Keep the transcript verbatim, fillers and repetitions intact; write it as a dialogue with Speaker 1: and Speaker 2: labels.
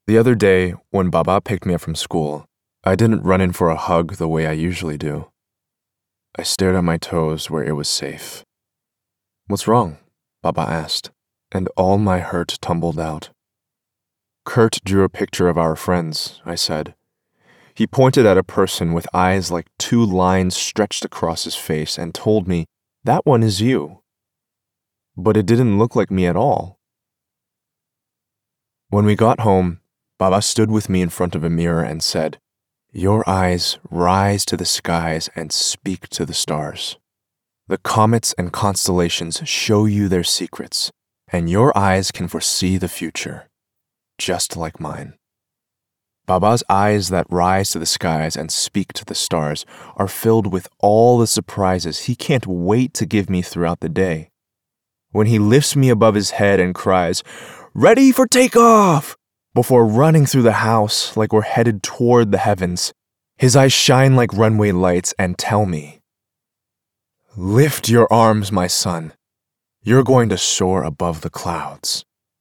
Speaker 1: The other day, when Baba picked me up from school, I didn't run in for a hug the way I usually do. I stared at my toes where it was safe. "What's wrong?" Baba asked, and all my hurt tumbled out. "Kurt drew a picture of our friends," I said. He pointed at a person with eyes like two lines stretched across his face and told me, "That one is you." But it didn't look like me at all. When we got home, Baba stood with me in front of a mirror and said, "Your eyes rise to the skies and speak to the stars. The comets and constellations show you their secrets, and your eyes can foresee the future, just like mine." Baba's eyes that rise to the skies and speak to the stars are filled with all the surprises he can't wait to give me throughout the day. When he lifts me above his head and cries, "Ready for takeoff!" before running through the house like we're headed toward the heavens, his eyes shine like runway lights and tell me, "Lift your arms, my son. You're going to soar above the clouds."